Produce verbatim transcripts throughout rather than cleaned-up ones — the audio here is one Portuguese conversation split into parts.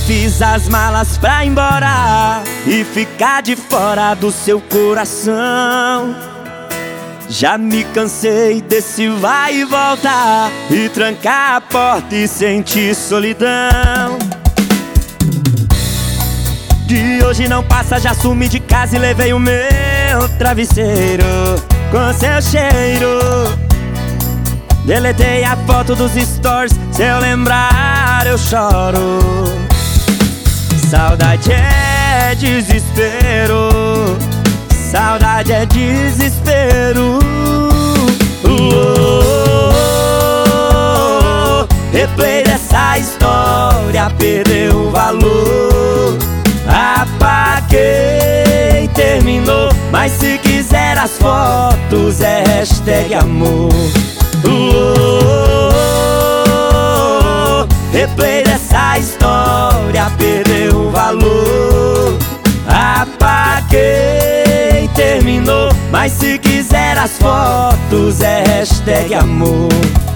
fiz as malas pra ir embora e ficar de fora do seu coração. Já me cansei desse vai e volta e trancar a porta e sentir solidão. De hoje não passa, já sumi de casa e levei o meu travesseiro com seu cheiro. Deletei a foto dos stories, se eu lembrar eu choro. Saudade é desespero, saudade é desespero. Uou, replay dessa história perdeu o valor. Apaguei, terminou, mas se quiser as fotos é hashtag amor. Uou, replay dessa história perdeu o valor. Apaguei, terminou, mas se quiser as fotos é hashtag amor.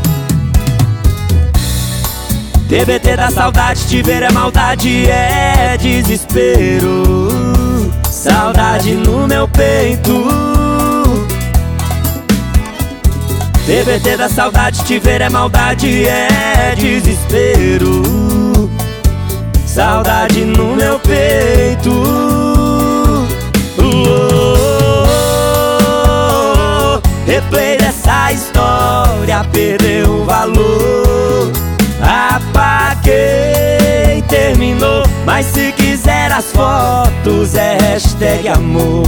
T B T da saudade, te ver é maldade, é desespero. Saudade no meu peito. T B T da saudade, te ver é maldade, é desespero. Saudade no meu peito. Uou, replay dessa história perdeu o valor. Apaguei, terminou, mas se quiser as fotos é hashtag amor.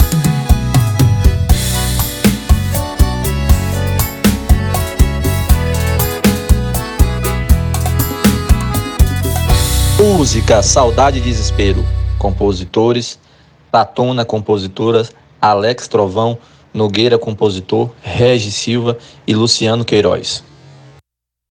Música Saudade e Desespero. Compositores: Tatona, compositora, Alex Trovão, Nogueira, compositor, Regi Silva e Luciano Queiroz.